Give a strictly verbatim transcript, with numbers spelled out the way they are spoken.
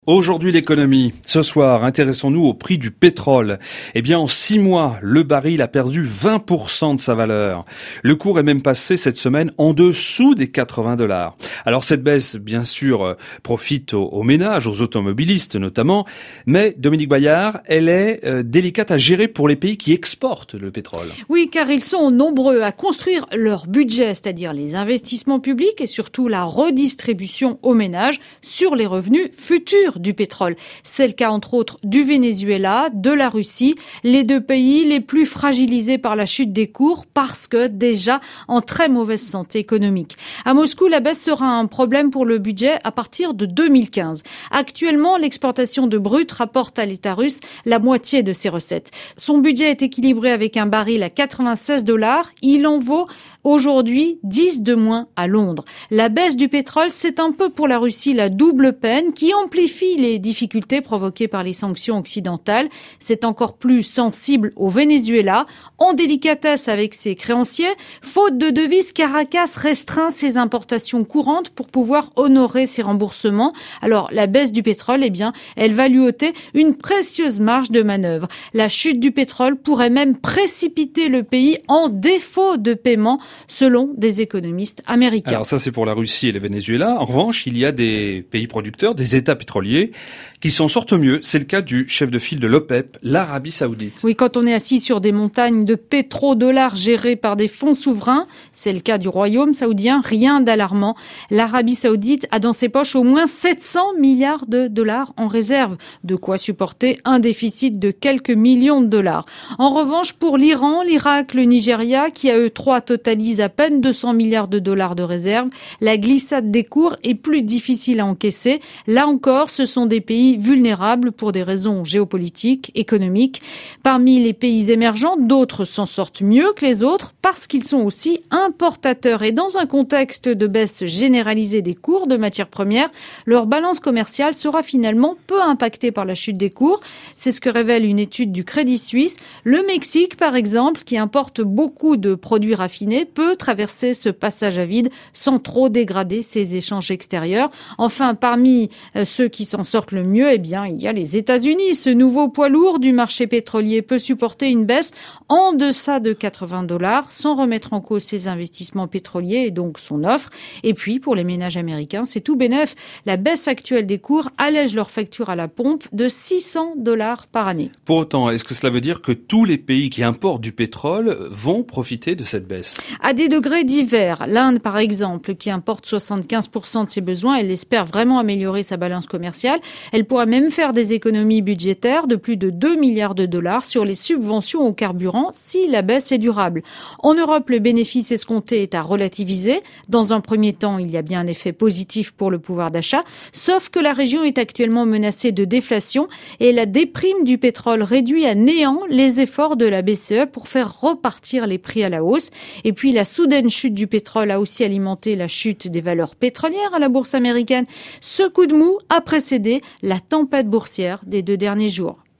Aujourd'hui l'économie. Ce soir, intéressons-nous au prix du pétrole. Eh bien, en six mois, le baril a perdu vingt pour cent de sa valeur. Le cours est même passé cette semaine en dessous des quatre-vingts dollars. Alors cette baisse, bien sûr, profite aux, aux ménages, aux automobilistes notamment, mais Dominique Bayard, elle est euh, délicate à gérer pour les pays qui exportent le pétrole. Oui, car ils sont nombreux à construire leur budget, c'est-à-dire les investissements publics et surtout la redistribution aux ménages sur les revenus futurs du pétrole. C'est le cas entre autres du Venezuela, de la Russie, les deux pays les plus fragilisés par la chute des cours parce que déjà en très mauvaise santé économique. À Moscou, la baisse sera un problème pour le budget à partir de deux mille quinze. Actuellement, l'exportation de brut rapporte à l'État russe la moitié de ses recettes. Son budget est équilibré avec un baril à quatre-vingt-seize dollars. Il en vaut aujourd'hui dix de moins à Londres. La baisse du pétrole, c'est un peu pour la Russie la double peine qui amplifie les difficultés provoquées par les sanctions occidentales. C'est encore plus sensible au Venezuela. En délicatesse avec ses créanciers, faute de devises, Caracas restreint ses importations courantes pour pouvoir honorer ses remboursements. Alors, la baisse du pétrole, eh bien, elle va lui ôter une précieuse marge de manœuvre. La chute du pétrole pourrait même précipiter le pays en défaut de paiement, selon des économistes américains. Alors ça, c'est pour la Russie et le Venezuela. En revanche, il y a des pays producteurs, des États pétroliers, qui s'en sortent mieux. C'est le cas du chef de file de l'OPEP, l'Arabie Saoudite. Oui, quand on est assis sur des montagnes de pétrodollars gérés par des fonds souverains, c'est le cas du Royaume saoudien, rien d'alarmant. L'Arabie Saoudite a dans ses poches au moins sept cents milliards de dollars en réserve, de quoi supporter un déficit de quelques millions de dollars. En revanche, pour l'Iran, l'Irak, le Nigeria, qui à eux trois totalisent à peine deux cents milliards de dollars de réserve, la glissade des cours est plus difficile à encaisser. Là encore, ce sont des pays vulnérables pour des raisons géopolitiques, économiques. Parmi les pays émergents, d'autres s'en sortent mieux que les autres parce qu'ils sont aussi importateurs. Et dans un contexte de baisse généralisée des cours de matières premières, leur balance commerciale sera finalement peu impactée par la chute des cours. C'est ce que révèle une étude du Crédit Suisse. Le Mexique, par exemple, qui importe beaucoup de produits raffinés, peut traverser ce passage à vide sans trop dégrader ses échanges extérieurs. Enfin, parmi ceux qui s'en sortent le mieux, eh bien, il y a les États-Unis. Ce nouveau poids lourd du marché pétrolier peut supporter une baisse en deçà de quatre-vingts dollars sans remettre en cause ses investissements pétroliers et donc son offre. Et puis, pour les ménages américains, c'est tout bénef. La baisse actuelle des cours allège leur facture à la pompe de six cents dollars par année. Pour autant, est-ce que cela veut dire que tous les pays qui importent du pétrole vont profiter de cette baisse? À des degrés divers. L'Inde, par exemple, qui importe soixante-quinze pour cent de ses besoins, elle espère vraiment améliorer sa balance commerciale. Elle pourra même faire des économies budgétaires de plus de deux milliards de dollars sur les subventions au carburant si la baisse est durable. En Europe, le bénéfice escompté est à relativiser. Dans un premier temps, il y a bien un effet positif pour le pouvoir d'achat, sauf que la région est actuellement menacée de déflation et la déprime du pétrole réduit à néant les efforts de la B C E pour faire repartir les prix à la hausse. Et puis la soudaine chute du pétrole a aussi alimenté la chute des valeurs pétrolières à la bourse américaine. Ce coup de mou a précédé la tempête boursière des deux derniers jours.